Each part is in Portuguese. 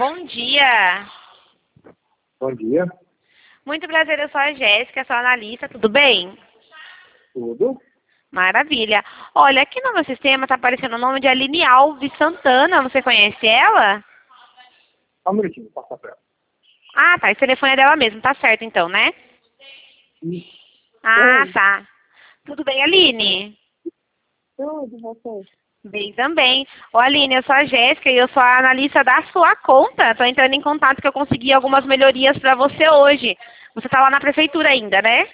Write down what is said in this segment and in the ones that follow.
bom dia. Bom dia. Muito prazer, eu sou a Jéssica, sou analista, tudo bem? Tudo? Maravilha. Olha, aqui no meu sistema está aparecendo o nome de Aline Alves Santana, você conhece ela? Só um minutinho, vou passar pra ela. Ah, tá, esse telefone é dela mesmo, tá certo então, né? Ah, Oi. tá. Tudo bem, Aline? Tudo, você? Bem também. Ô, Aline, eu sou a Jéssica e eu sou a analista da sua conta. Estou entrando em contato que eu consegui algumas melhorias para você hoje. Você está lá na prefeitura ainda, né?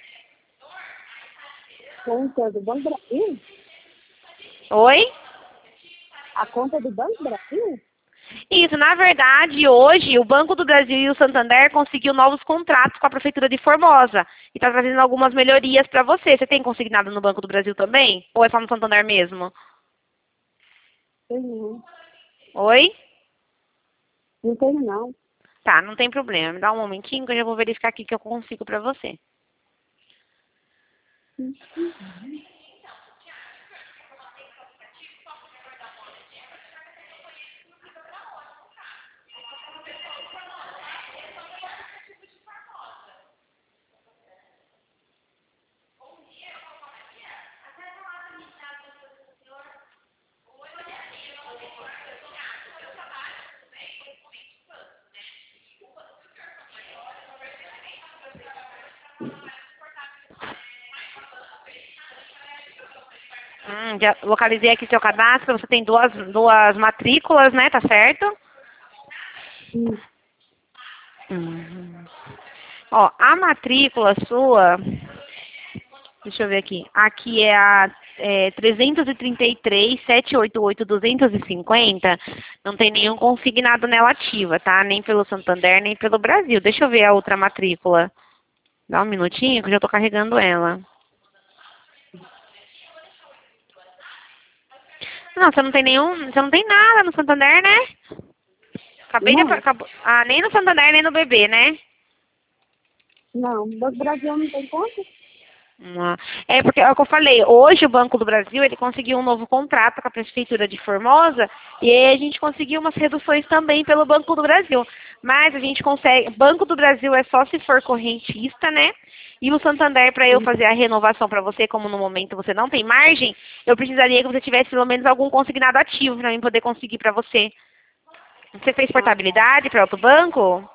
Conta do Banco Brasil? Oi? A conta do Banco Brasil? Isso, na verdade, hoje o Banco do Brasil e o Santander conseguiu novos contratos com a Prefeitura de Formosa e está trazendo algumas melhorias para você. Você tem consignado no Banco do Brasil também? Ou é só no Santander mesmo? Tenho. Oi? Não tenho, não. Tá, não tem problema. Me dá um momentinho que eu já vou verificar aqui que eu consigo para você. Já localizei aqui seu cadastro. Você tem duas matrículas, né? Tá certo? Sim. Uhum. Ó, a matrícula sua, deixa eu ver aqui. Aqui é a 333 788 250. Não tem nenhum consignado nela ativa, tá? Nem pelo Santander, nem pelo Brasil. Deixa eu ver a outra matrícula. Dá um minutinho que eu já tô carregando ela. Não, você não tem nenhum. Você não tem nada no Santander, né? Não. Nem no Santander, nem no BB, né? Não, o Banco Brasil não tem conta? É porque, é o que eu falei, hoje o Banco do Brasil, ele conseguiu um novo contrato com a Prefeitura de Formosa e aí a gente conseguiu umas reduções também pelo Banco do Brasil. Mas a gente consegue, Banco do Brasil é só se for correntista, né? E o Santander, para eu fazer a renovação para você, como no momento você não tem margem, eu precisaria que você tivesse pelo menos algum consignado ativo para eu poder conseguir para você. Você fez portabilidade para outro banco?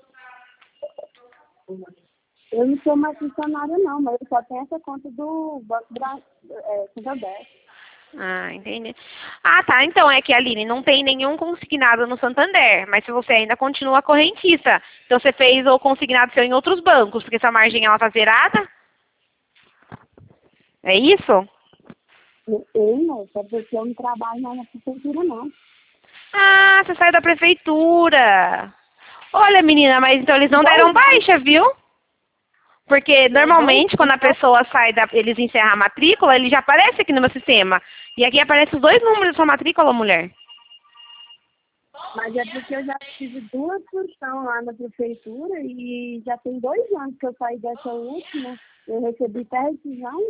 Eu não sou mais funcionária, não, mas eu só tenho essa conta do Banco Brasil, Santander. Ah, entendi. Ah, tá. Então é que, Aline, não tem nenhum consignado no Santander, mas se você ainda continua correntista, então você fez o consignado seu em outros bancos, porque sua margem ela tá zerada? É isso? Eu não, só porque eu não trabalho mais na prefeitura, não. Ah, você saiu da prefeitura. Olha, menina, mas então eles não deram baixa, viu? Porque normalmente quando a pessoa sai eles encerram a matrícula, ele já aparece aqui no meu sistema. E aqui aparecem os dois números da sua matrícula, mulher. Mas é porque eu já tive 2 funções lá na prefeitura e já tem 2 anos que eu saí dessa última. Eu recebi até rescisão.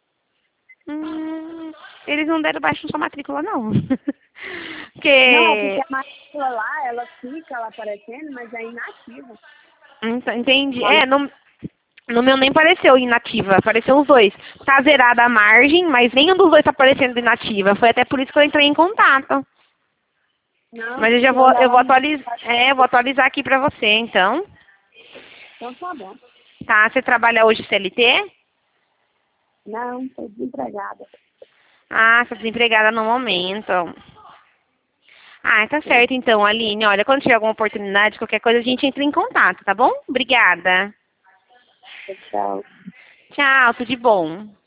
Eles não deram baixo na sua matrícula, não. Não, é porque a matrícula lá, ela fica lá aparecendo, mas é inativa. Entendi. No meu nem apareceu inativa, apareceu os dois. Tá zerada a margem, mas nenhum dos dois tá aparecendo inativa. Foi até por isso que eu entrei em contato. Não, Mas eu vou atualizar aqui pra você, então. Então tá bom. Tá, você trabalha hoje CLT? Não, estou desempregada. Ah, você tá desempregada no momento. Ah, tá certo então, Aline. Olha, quando tiver alguma oportunidade, qualquer coisa, a gente entra em contato, tá bom? Obrigada. Tchau. Tchau, tudo de bom.